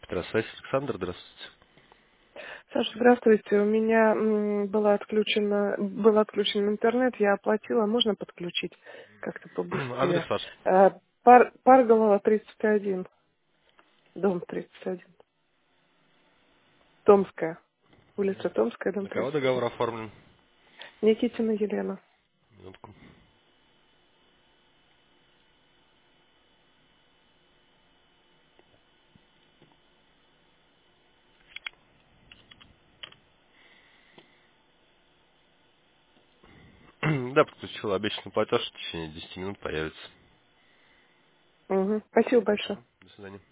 Электросвязь, Александр, здравствуйте. Саша, здравствуйте. У меня был отключен интернет, я оплатила. Можно подключить как-то Адрес побыстрее? ваш. Парголова, 31, дом 31. Томская. Улица Томская, дом На кого 31. договор оформлен? Никитина Елена. Минутку. Да, подключил обещанный платеж, в течение 10 минут появится. Угу. Спасибо большое. До свидания.